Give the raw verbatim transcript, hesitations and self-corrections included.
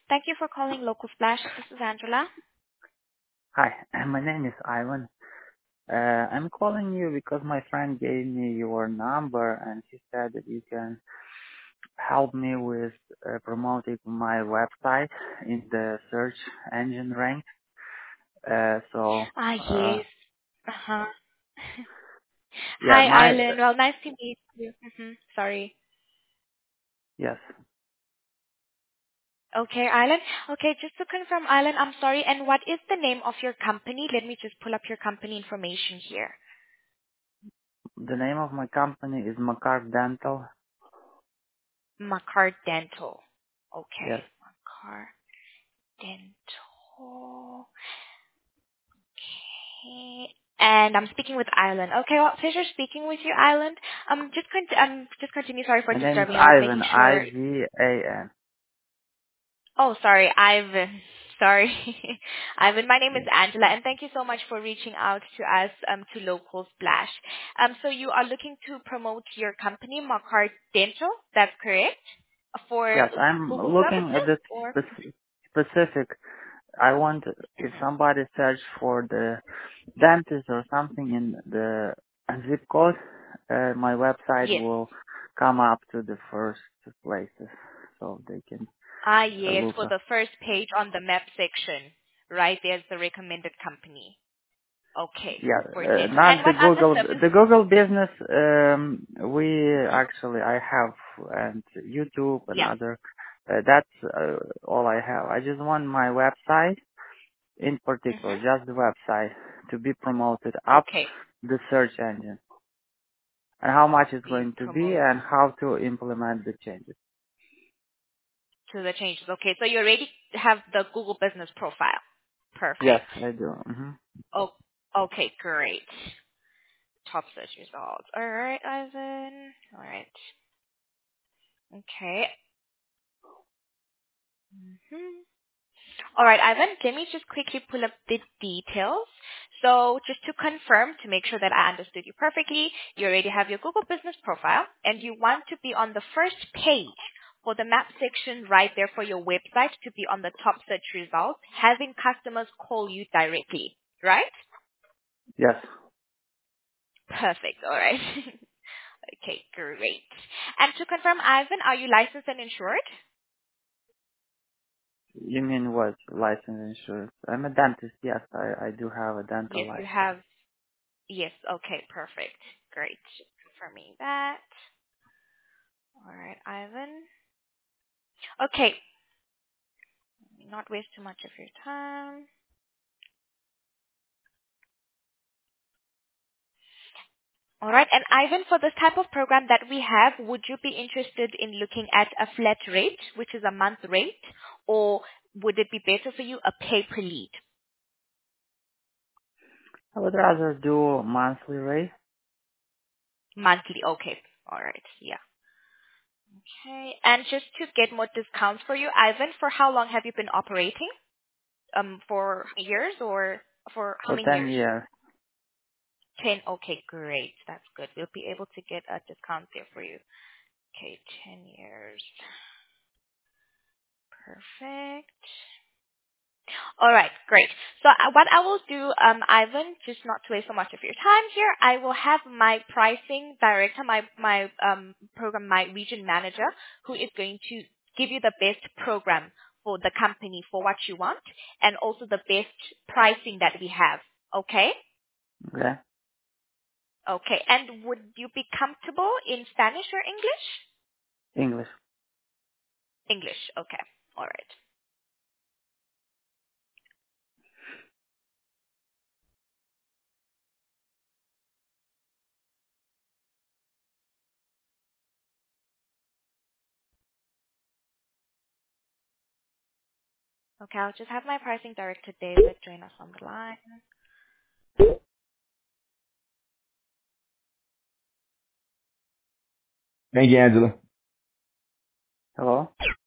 Thank you for calling Local Splash. This is Angela. Hi, my name is Ivan. Uh, I'm calling you because my friend gave me your number and he said that you can help me with uh, promoting my website in the search engine rank. Uh, so, Ah, uh, yes. Uh-huh. yeah, Hi, my, Island. Well, nice to meet you. hmm Sorry. yes, Okay, Island. Okay, just to confirm, Island, I'm sorry. And what is the name of your company? Let me just pull up your company information here. the name of my company is Makar Dental. Makar Dental. Okay. Yes, Makar Dental. Okay. And I'm speaking with Island. Okay, well, pleasure speaking with you, Island. Um, just con- um, just continue. Sorry for my name is disturbing. I was Ivan, making sure. I V A N. Oh, sorry, Ivan. Sorry. Ivan, my name is Yes, Angela, and thank you so much for reaching out to us, um, to Local Splash. Um, so you are looking to promote your company, Makar Dental, that's correct? For yes, I'm Google looking at services the or? spec- specific. I want, if somebody search for the dentist or something in the zip code, uh, my website Yes. will come up to the first places so they can Ah, uh, yes, look for up. the first page on the map section. Right, there's the recommended company. Okay, Yeah, for uh, dental. not And the what other Google, services? the Google business, um, we Mhm. actually, I have, and YouTube and Yeah. other, uh, that's uh, all I have. I just want my website in particular, hmm just the website to be promoted up Okay, the search engine. And how much it's be going to be promoted and how to implement the changes. to the changes. Okay, so you already have the Google Business profile. Yes, Perfect. I do. hmm Oh, okay, great. Top search results. All right, Ivan. All right. Okay. hmm All right, Ivan. Let me just quickly pull up the details. So just to confirm, to make sure that I understood you perfectly, you already have your Google Business profile, and you want to be on the first page for the map section right there for your website to be on the top search results, having customers call you directly, right? Yes. Perfect. All right. Okay, great. And to confirm, Ivan, are you licensed and insured? You mean what? License insurance. I'm a dentist. Yes, I, I do have a dental Yes, you license. have. Yes. Okay, perfect. Great. Confirming that. All right, Ivan. Okay, not waste too much of your time. All right, and Ivan, for this type of program that we have, would you be interested in looking at a flat rate, which is a month rate, or would it be better for you a pay per lead? I would rather do monthly rate. Monthly. Okay. All right. Yeah. Okay. And just to get more discounts for you, Ivan, for how long have you been operating? Um, for years or for how For many ten years? years. ten. Okay, great. That's good. We'll be able to get a discount there for you. Okay, ten years. Perfect. All right, great. So uh, what I will do, um, Ivan, just not to waste so much of your time here, I will have my pricing director, my my um program, my region manager, who is going to give you the best program for the company for what you want, and also the best pricing that we have. Okay. Okay. Okay. And would you be comfortable in Spanish or English? English. English. Okay. All right. Okay. I'll just have my pricing director, David, join us on the line. Thank you, Angela. Hello?